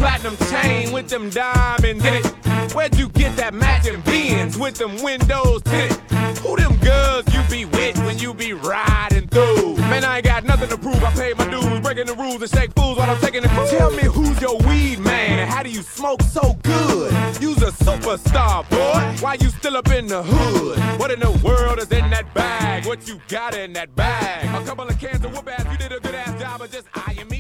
platinum chain with them diamonds in it? Where'd you get that matching Benz with them windows tinted? Who them girls you be with when you be riding through? Man, I ain't got nothing to prove. I paid my dues, breaking the rules and shake fools while I'm taking the cruise. Tell me who's your weed man and how do you smoke so good? You's a superstar, boy. Why you still up in the hood? What in the world is in that bag? What you got in that bag? A couple of cans of whoop ass. You did a good ass job of just eyeing me.